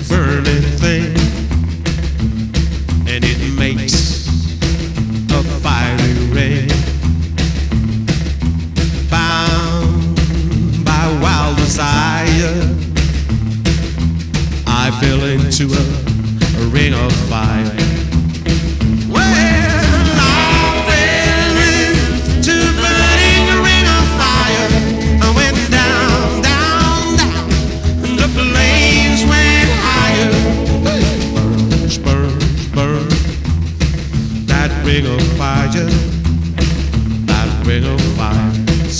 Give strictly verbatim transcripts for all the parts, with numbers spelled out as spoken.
a burning thing, and it makes a fiery ring. Bound by wild desire, I fell into a, a ring of fire. Ring of fire, that ring of fire.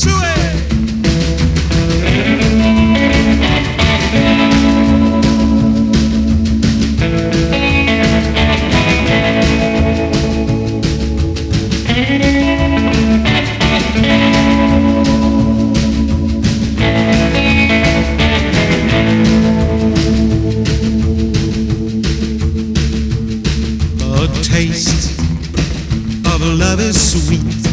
A taste of love is sweet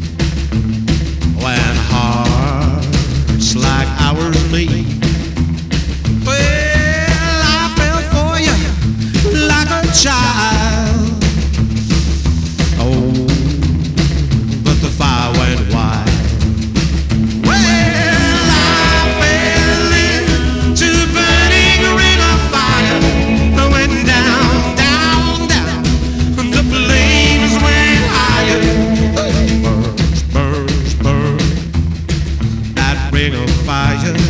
when hearts like ours meet. Well, I fell for you like a child. Oh, but the fire went wild. Well, I fell into a burning ring of fire. I went down, down, down. The flames went higher. Burns, burns, burns. That ring of fire.